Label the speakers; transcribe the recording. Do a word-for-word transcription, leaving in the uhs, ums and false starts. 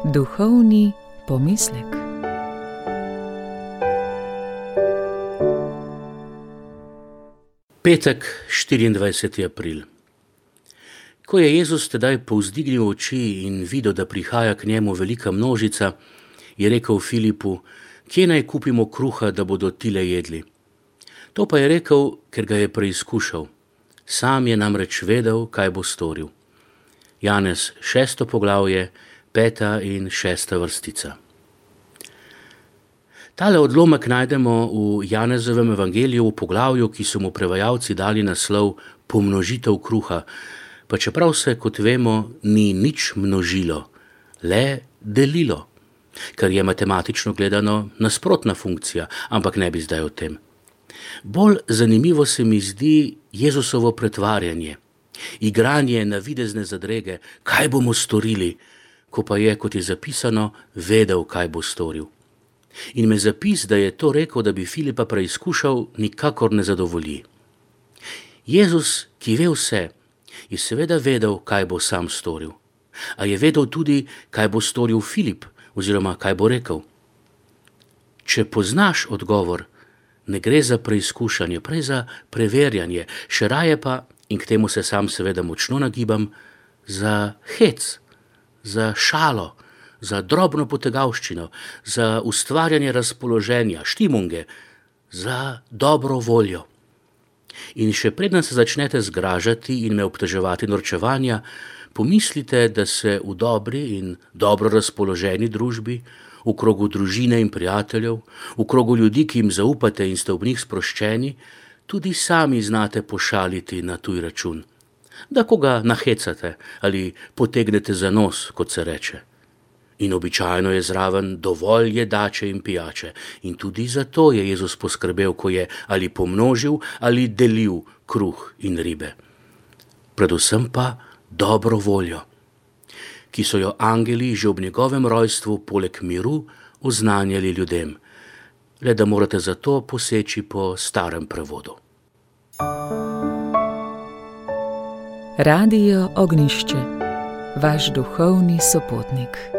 Speaker 1: Duhovni pomislek.
Speaker 2: Petek, štiriindvajseti april. Ko je Jezus tedaj povzdignil oči in videl, da prihaja k njemu velika množica, je rekel Filipu: "Kje naj kupimo kruha, da bodo tile jedli?" To pa je rekel, ker ga je preizkušal. Sam je namreč vedel, kaj bo storil. Janez šesto poglavje, peta in šesta vrstica. Tale odlomek najdemo v Janezovem evangeliju v poglavju, ki so mu prevajalci dali naslov Pomnožitev kruha, pa čeprav se, kot vemo, ni nič množilo, le delilo, kar je matematično gledano nasprotna funkcija, ampak ne bi zdaj o tem. Bolj zanimivo se mi zdi Jezusovo pretvarjanje, igranje navidezne zadrege, kaj bomo storili, ko pa je, kot je zapisano, vedel, kaj bo storil. In me zapis, da je to rekel, da bi Filipa preizkušal, nikakor ne zadovolji. Jezus, ki ve vse, je seveda vedel, kaj bo sam storil. A je vedel tudi, kaj bo storil Filip, oziroma kaj bo rekel. Če poznaš odgovor, ne gre za preizkušanje, prej za preverjanje, še raje pa, in k temu se sam seveda močno nagibam, za hec, za šalo, za drobno potegavščino, za ustvarjanje razpoloženja, štimunge, za dobro voljo. In še preden se začnete zgražati in me obtoževati norčevanja, pomislite, da se v dobri in dobro razpoloženi družbi, v krogu družine in prijateljev, v krogu ljudi, ki jim zaupate in ste ob njih sproščeni, tudi sami znate pošaliti na tuj račun. Da koga nahecate ali potegnete za nos, kot se reče. In običajno je zraven dovolj jedače in pijače. In tudi zato je Jezus poskrbel, ko je ali pomnožil ali delil kruh in ribe. Predvsem pa dobro voljo, ki so jo angeli že ob njegovem rojstvu poleg miru oznanjali ljudem. Le da morate zato poseči po starem prevodu.
Speaker 1: Radio Ognjišče, vaš duhovni sopotnik.